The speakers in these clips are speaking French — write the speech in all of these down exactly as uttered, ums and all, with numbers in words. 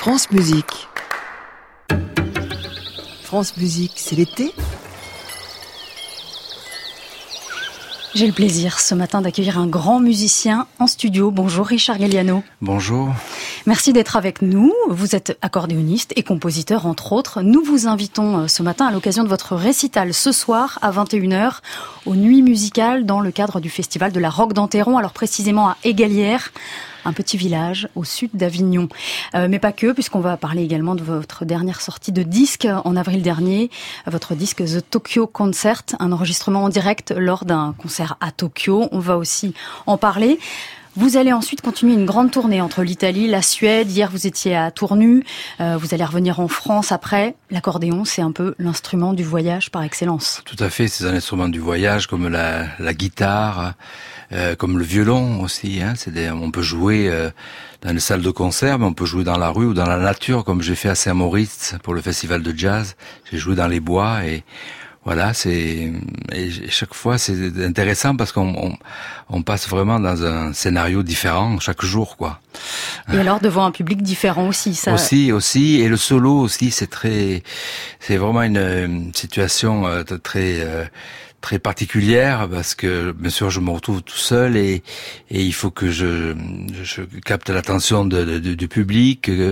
France Musique. France Musique, c'est l'été ? J'ai le plaisir ce matin d'accueillir un grand musicien en studio. Bonjour Richard Galliano. Bonjour. Merci d'être avec nous. Vous êtes accordéoniste et compositeur entre autres. Nous vous invitons ce matin à l'occasion de votre récital ce soir à vingt et une heures aux Nuits Musicales dans le cadre du festival de la Roque d'Enterron, alors précisément à Égalières, un petit village au sud d'Avignon. Euh, mais pas que, puisqu'on va parler également de votre dernière sortie de disque en avril dernier, votre disque The Tokyo Concert, un enregistrement en direct lors d'un concert à Tokyo. On va aussi en parler. Vous allez ensuite continuer une grande tournée entre l'Italie, la Suède. Hier, vous étiez à Tournu. Euh, vous allez revenir en France après. L'accordéon, c'est un peu l'instrument du voyage par excellence. Tout à fait, c'est un instrument du voyage, comme la, la guitare, euh, comme le violon aussi. Hein. C'est des, on peut jouer euh, dans les salles de concert, mais on peut jouer dans la rue ou dans la nature, comme j'ai fait à Saint-Maurice pour le festival de jazz. J'ai joué dans les bois et... Voilà, c'est et chaque fois c'est intéressant parce qu'on on, on passe vraiment dans un scénario différent chaque jour, quoi. Et alors devant un public différent aussi, ça. Aussi, aussi, et le solo aussi, c'est très, c'est vraiment une, une situation euh, très. Euh, très particulière parce que bien sûr je me retrouve tout seul et et il faut que je je capte l'attention de, de, du public et,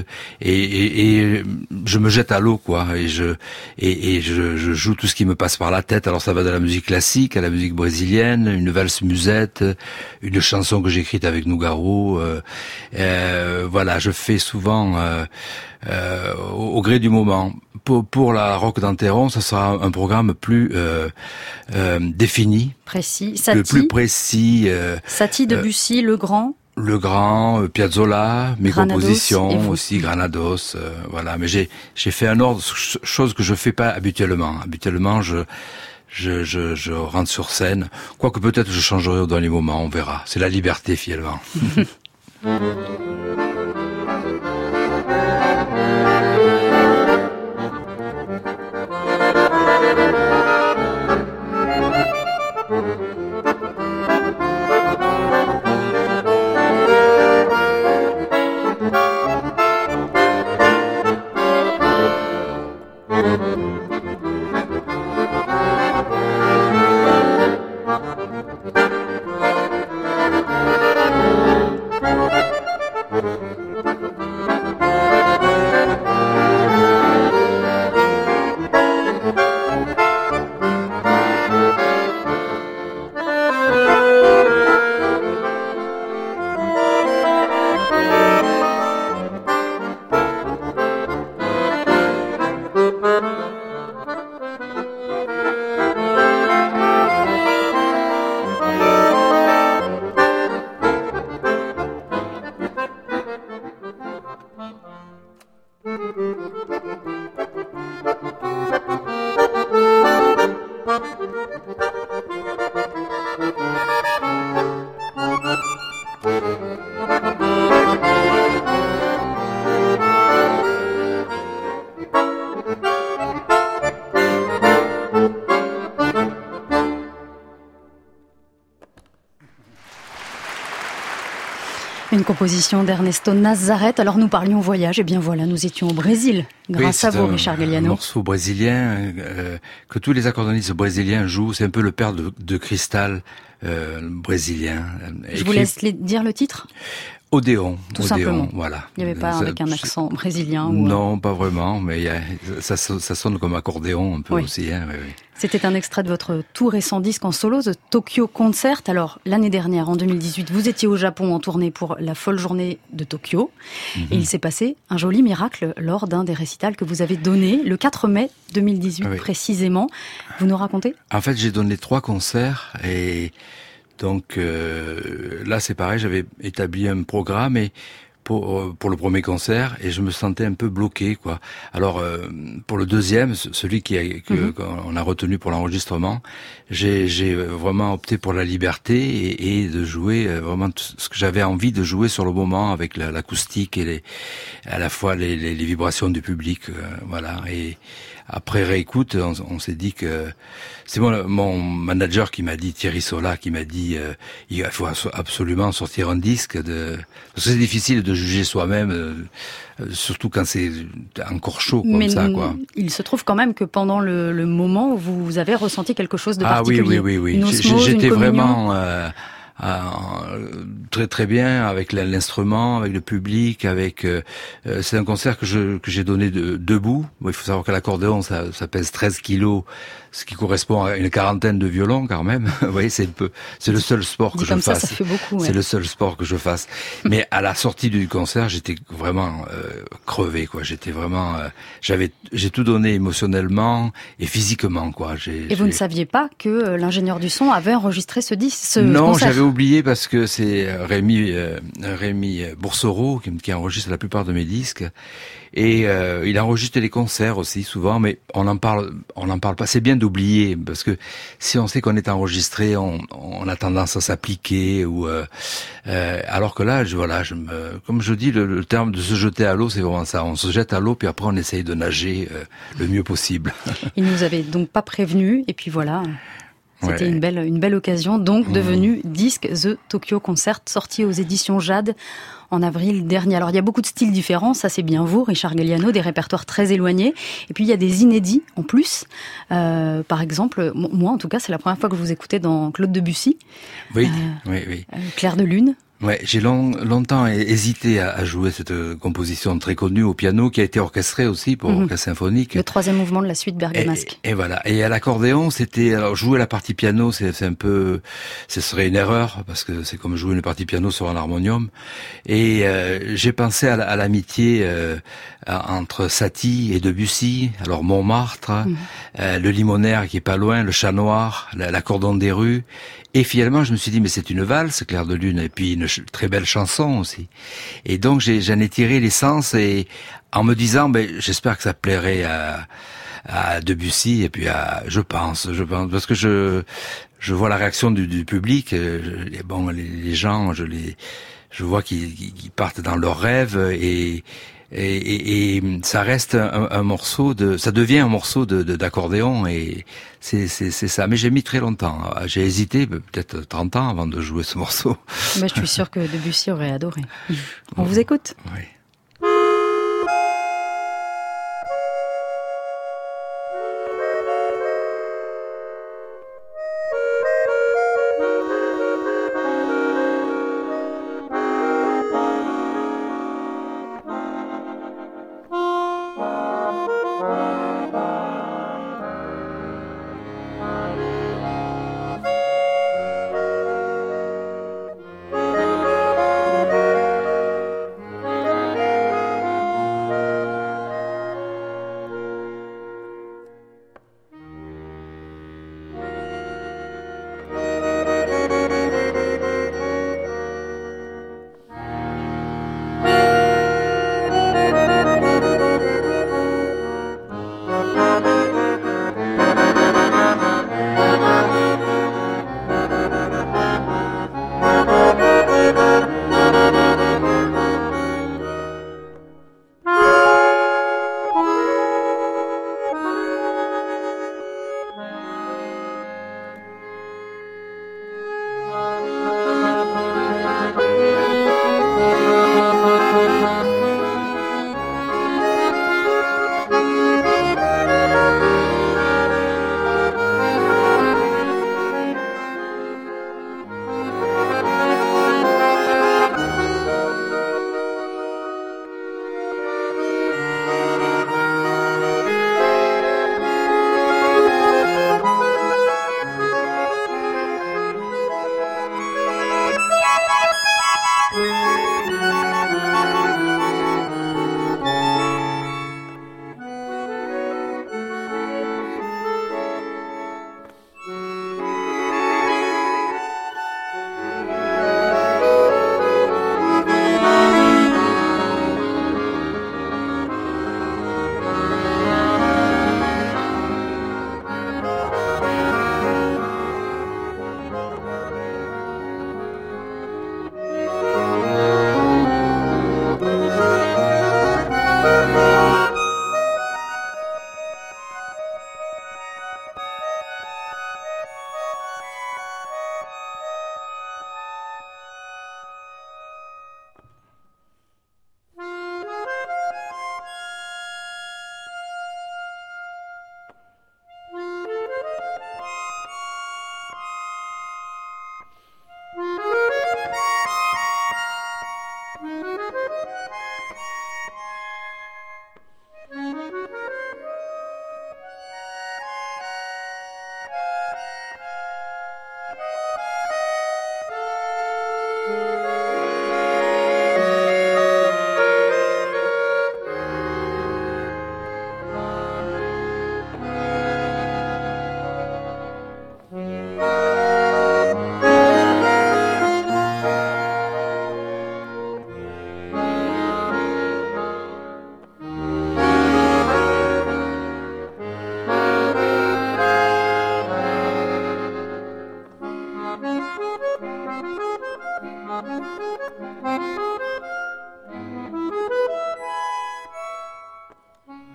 et et je me jette à l'eau, quoi, et je et, et je, je joue tout ce qui me passe par la tête. Alors ça va de la musique classique à la musique brésilienne, une valse musette, une chanson que j'ai écrite avec Nougaro, euh, euh, voilà, je fais souvent euh, euh, au, au gré du moment. Pour, pour la Roque d'Enterron, ça sera un programme plus euh, euh, défini, précis, Satie, le plus précis. Euh, Satie, Debussy, euh, Le Grand. Le Grand, euh, Piazzolla, mes Granados, compositions aussi, Granados, euh, voilà. Mais j'ai j'ai fait un ordre, chose que je fais pas habituellement. Habituellement, je je je, je rentre sur scène. Quoique peut-être je changerai au dernier moment, on verra. C'est la liberté finalement. Une composition d'Ernesto Nazareth. Alors nous parlions voyage, et bien voilà, nous étions au Brésil, grâce oui, à vous, Richard Galliano. Un morceau brésilien euh, que tous les accordéonistes brésiliens jouent. C'est un peu le père de, de Cristal euh, brésilien. Je Écrit... vous laisse les, dire le titre. Odéon, tout Odéon, simplement. Voilà. Il n'y avait pas ça, avec un accent brésilien ou non, un... pas vraiment, mais il y a, ça, ça sonne comme accordéon un peu oui. aussi. Hein, oui, oui. C'était un extrait de votre tout récent disque en solo, The Tokyo Concert. Alors, l'année dernière, en deux mille dix-huit, vous étiez au Japon en tournée pour la folle journée de Tokyo. Mm-hmm. Et il s'est passé un joli miracle lors d'un des récitals que vous avez donné le quatre mai deux mille dix-huit, oui. précisément. Vous nous racontez ? En fait, j'ai donné trois concerts et... Donc euh, là, c'est pareil, j'avais établi un programme et pour pour le premier concert et je me sentais un peu bloqué, quoi. Alors euh, pour le deuxième, celui qui a, que mm-hmm. qu'on a retenu pour l'enregistrement, j'ai j'ai vraiment opté pour la liberté et, et de jouer vraiment tout ce que j'avais envie de jouer sur le moment avec la, l'acoustique et les à la fois les, les, les vibrations du public, euh, voilà. Et après réécoute, on, on s'est dit que c'est mon, mon manager qui m'a dit, Thierry Sola, qui m'a dit euh, il faut absolument sortir un disque. De... Parce que c'est difficile de juger soi-même, euh, surtout quand c'est encore chaud comme Mais ça, quoi. Il se trouve quand même que pendant le, le moment, vous avez ressenti quelque chose de ah, particulier. Ah oui, oui, oui, oui. Une osmose, J'étais une vraiment euh, euh, très très bien avec l'instrument, avec le public, avec. Euh, c'est un concert que je que j'ai donné de, debout. Bon, il faut savoir qu'à l'accordéon, ça, ça pèse treize kilos. Ce qui correspond à une quarantaine de violons quand même. Vous voyez, c'est un peu, c'est le seul sport que Dit je comme fasse. Ça, ça fait beaucoup. Ouais. C'est le seul sport que je fasse. Mais à la sortie du concert, j'étais vraiment euh, crevé, quoi. J'étais vraiment, euh, j'avais, j'ai tout donné émotionnellement et physiquement, quoi. J'ai, et vous j'ai... ne saviez pas que l'ingénieur du son avait enregistré ce disque, ce non, concert. j'avais oublié parce que c'est Rémi, euh, Rémi Boursereau qui, qui enregistre la plupart de mes disques. Et euh, il enregistre les concerts aussi souvent, mais on en parle, on en parle pas. C'est bien d'oublier parce que si on sait qu'on est enregistré, on, on a tendance à s'appliquer ou euh, euh, alors que là, je, voilà, je me, comme je dis, le, le terme de se jeter à l'eau, c'est vraiment ça. On se jette à l'eau puis après on essaye de nager euh, le mieux possible. Il nous avait donc pas prévenu et puis voilà. C'était ouais. une belle, une belle occasion, donc mmh. devenu disque The Tokyo Concert, sorti aux éditions Jade en avril dernier. Alors il y a beaucoup de styles différents, ça c'est bien vous, Richard Galliano, des répertoires très éloignés. Et puis il y a des inédits en plus. Euh, par exemple, moi en tout cas, c'est la première fois que je vous écoutais dans Claude Debussy. Oui, euh, oui, oui. Euh, Clair de lune. Ouais, j'ai long, longtemps hésité à, à jouer cette composition très connue au piano qui a été orchestrée aussi pour mmh. orchestre symphonique. Le troisième mouvement de la suite bergamasque. Et, et voilà. Et à l'accordéon, c'était alors jouer la partie piano, c'est, c'est un peu, ce serait une erreur parce que c'est comme jouer une partie piano sur un harmonium. Et euh, j'ai pensé à, à l'amitié euh, entre Satie et Debussy. Alors Montmartre, mmh. euh, le Limonaire qui est pas loin, le Chat Noir, l'accordon des rues. Et finalement, je me suis dit, mais c'est une valse, Clair de lune, et puis une ch- très belle chanson aussi. Et donc, j'ai, j'en ai tiré l'essence, et en me disant, ben, j'espère que ça plairait à, à Debussy, et puis à, je pense, je pense, parce que je, je vois la réaction du, du public, je, et bon, les, les gens, je les, je vois qu'ils, qu'ils partent dans leurs rêves, et, Et, et, et ça reste un, un morceau de, ça devient un morceau de, de d'accordéon et c'est, c'est, c'est ça. Mais j'ai mis très longtemps. J'ai hésité peut-être trente ans avant de jouer ce morceau. Mais je suis sûre que Debussy aurait adoré. On vous écoute. Oui.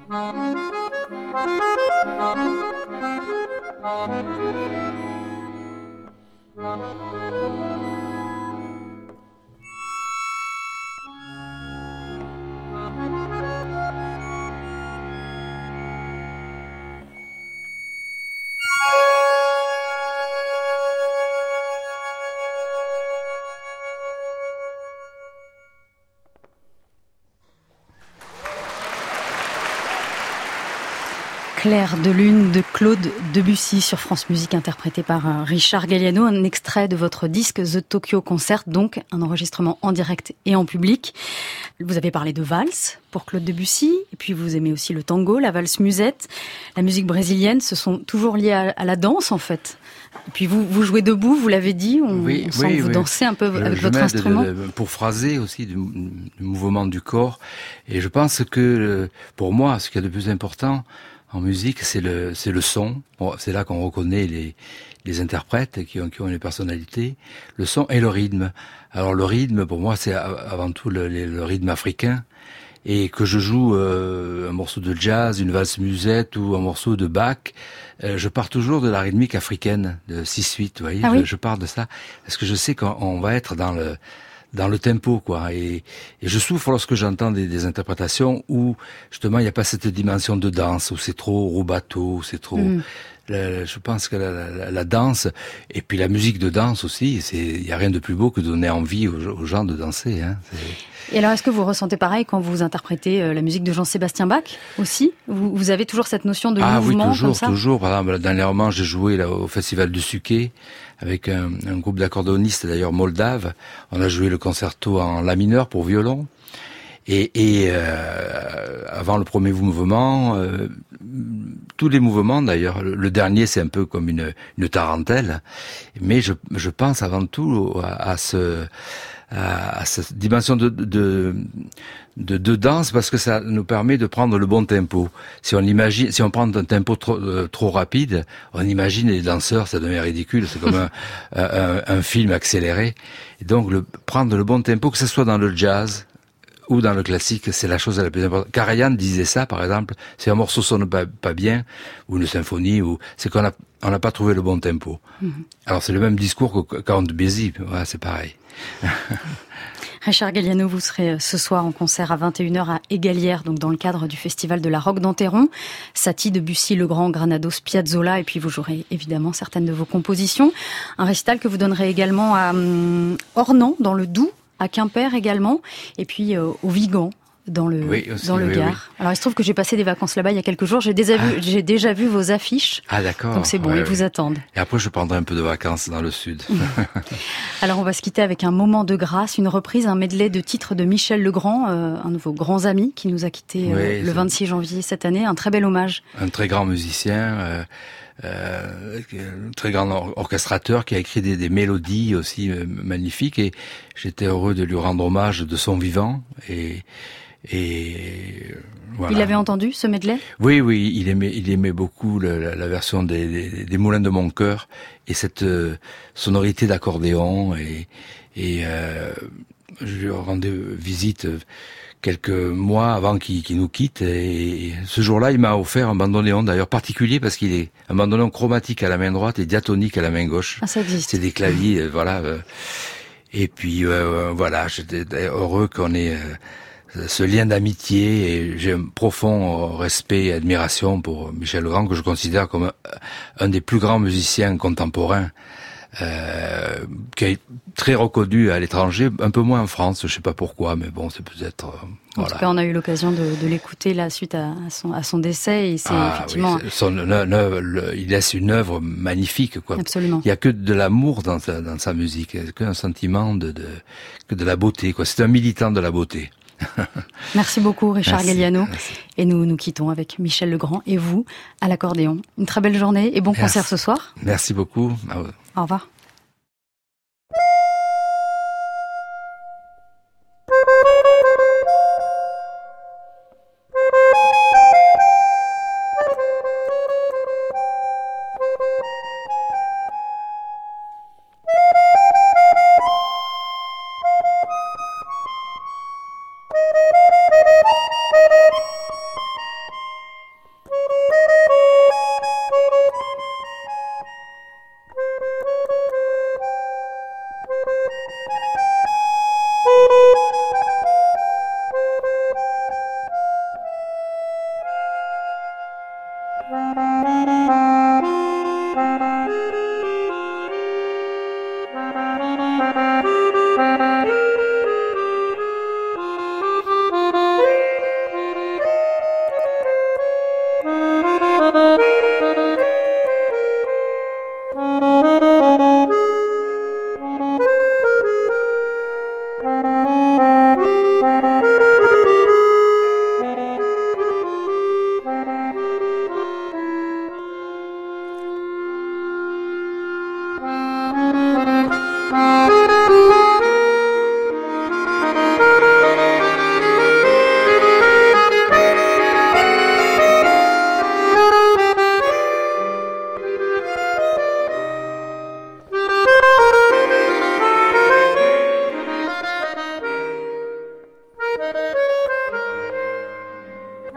Clair de lune de Claude Debussy sur France Musique, interprété par Richard Galliano, un extrait de votre disque The Tokyo Concert, donc un enregistrement en direct et en public. Vous avez parlé de valse pour Claude Debussy, et puis vous aimez aussi le tango, la valse musette, la musique brésilienne, ce sont toujours liés à, à la danse en fait. Et puis vous, vous jouez debout, vous l'avez dit, on, oui, on sent oui, que vous oui. dansez un peu je, avec je votre instrument. De, de, pour phraser aussi du, du mouvement du corps, et je pense que pour moi, ce qu'il y a de plus important en musique, c'est le, c'est le son. Bon, c'est là qu'on reconnaît les, les interprètes qui ont, qui ont une personnalité. Le son et le rythme. Alors le rythme, pour moi, c'est avant tout le, le rythme africain. Et que je joue euh, un morceau de jazz, une valse musette ou un morceau de Bach, euh, je pars toujours de la rythmique africaine, de six huit, vous voyez. Ah oui. je, je pars de ça parce que je sais qu'on va être dans le dans le tempo, quoi. Et, et je souffre lorsque j'entends des, des interprétations où justement il n'y a pas cette dimension de danse, où c'est trop rubato, où c'est trop. Mm. La, je pense que la, la, la danse et puis la musique de danse aussi, c'est il y a rien de plus beau que de donner envie aux, aux gens de danser. Hein. Et alors, est-ce que vous ressentez pareil quand vous interprétez euh, la musique de Jean-Sébastien Bach aussi? vous, vous avez toujours cette notion de ah, mouvement oui, toujours, comme ça? toujours. Par exemple, dernièrement, j'ai joué là, au Festival du Suquet avec un, un groupe d'accordéonistes d'ailleurs moldaves. On a joué le concerto en la mineur pour violon. Et, et euh, avant le premier mouvement, euh, tous les mouvements d'ailleurs, le, le dernier c'est un peu comme une, une tarentelle, mais je, je pense avant tout à, à ce à, à cette dimension de, de de de danse parce que ça nous permet de prendre le bon tempo. Si on imagine, si on prend un tempo trop euh, trop rapide, on imagine les danseurs, ça devient ridicule. C'est comme un, un, un film accéléré. Et donc le, prendre le bon tempo, que ce soit dans le jazz ou dans le classique, c'est la chose la plus importante. Karajan disait ça, par exemple, si un morceau sonne pas, pas bien, ou une symphonie, ou c'est qu'on a on n'a pas trouvé le bon tempo. Mm-hmm. Alors c'est le même discours que Count Basie, ouais, c'est pareil. Richard Galliano, vous serez ce soir en concert à vingt et une heures à Égalière, donc dans le cadre du festival de la Roque d'Enterron. Satie, Debussy, Legrand, Granados, Piazzolla, et puis vous jouerez évidemment certaines de vos compositions. Un récital que vous donnerez également à hum, Ornans, dans le Doubs, à Quimper également, et puis euh, au Vigan, dans le oui, aussi, dans le oui, Gard. Oui. Alors il se trouve que j'ai passé des vacances là-bas il y a quelques jours. J'ai déjà vu, ah. j'ai déjà vu vos affiches. Ah d'accord. Donc c'est bon, ouais, ils ouais. vous attendent. Et après je prendrai un peu de vacances dans le sud. Alors on va se quitter avec un moment de grâce, une reprise, un medley de titres de Michel Legrand, euh, un de vos grands amis qui nous a quittés euh, oui, le vingt-six janvier cette année. Un très bel hommage. Un très grand musicien. Euh... Euh, un très grand orchestrateur qui a écrit des, des mélodies aussi euh, magnifiques et j'étais heureux de lui rendre hommage de son vivant et et voilà. Il avait entendu ce medley? Oui, oui, il aimait, il aimait beaucoup le, la, la version des, des, des Moulins de mon cœur et cette euh, sonorité d'accordéon et et euh, je lui rendais visite quelques mois avant qu'il, qu'il nous quitte et ce jour-là il m'a offert un bandoneon d'ailleurs particulier parce qu'il est un bandoneon chromatique à la main droite et diatonique à la main gauche. Ah, ça existe. C'est des claviers, euh, voilà. Euh, et puis euh, voilà, j'étais heureux qu'on ait euh, ce lien d'amitié et j'ai un profond respect et admiration pour Michel Legrand que je considère comme un, un des plus grands musiciens contemporains. Euh, qui est très reconnu à l'étranger, un peu moins en France, je sais pas pourquoi, mais bon, c'est peut-être. Euh, voilà. En tout cas, on a eu l'occasion de, de l'écouter là suite à, à son à son décès et c'est ah, effectivement. Oui, c'est, son, le, le, le, il laisse une œuvre magnifique, quoi. Absolument. Il y a que de l'amour dans sa, dans sa musique, il y a que un sentiment de, de que de la beauté, quoi. C'est un militant de la beauté. Merci beaucoup Richard merci, Galliano. Merci. Et nous nous quittons avec Michel Legrand et vous à l'accordéon. Une très belle journée et bon merci. concert ce soir. Merci beaucoup. Au revoir.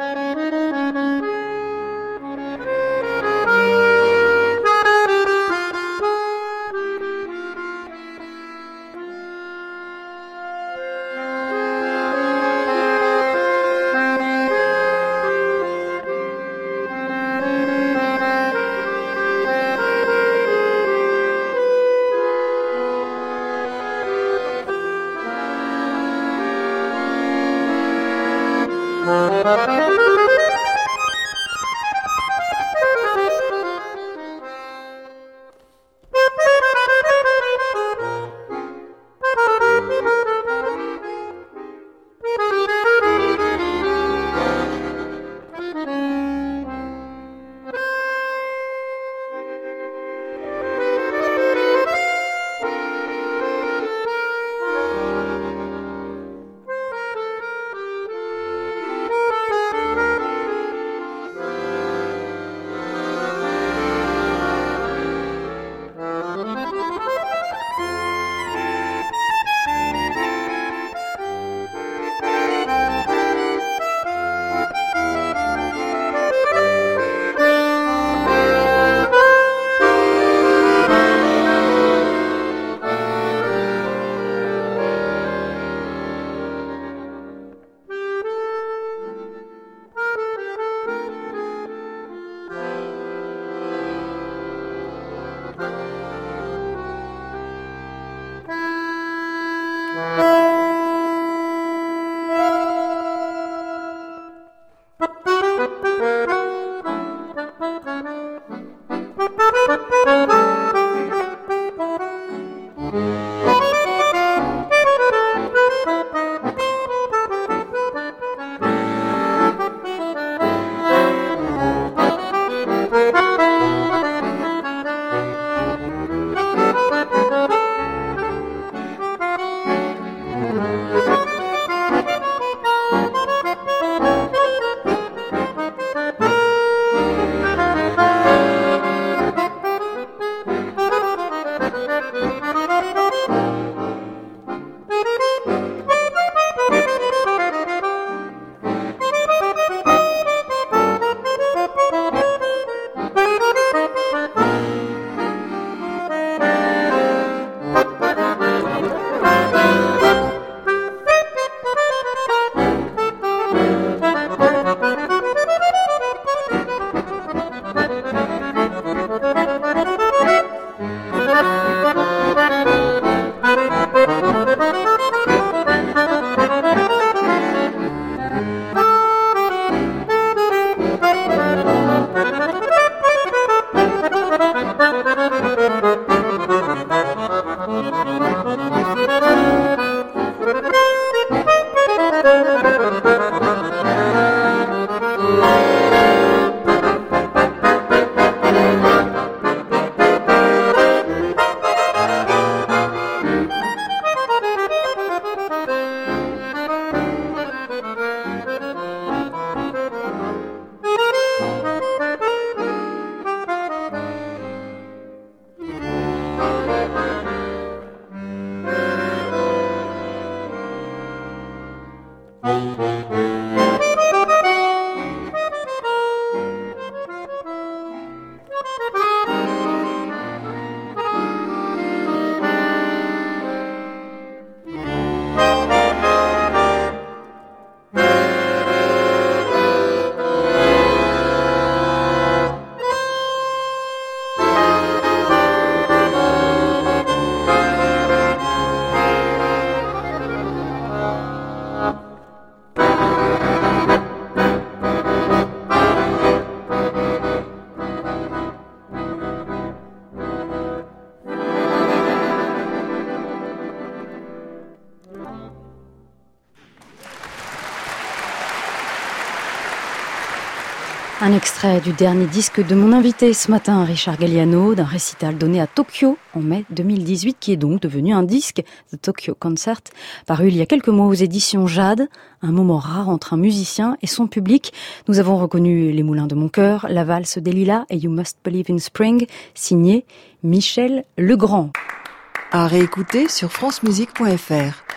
Un extrait du dernier disque de mon invité ce matin, Richard Galliano, d'un récital donné à Tokyo en mai deux mille dix-huit, qui est donc devenu un disque, The Tokyo Concert, paru il y a quelques mois aux éditions Jade, un moment rare entre un musicien et son public. Nous avons reconnu Les Moulins de mon cœur, La valse des lilas et You Must Believe in Spring, signé Michel Legrand. À réécouter sur francemusique point f r.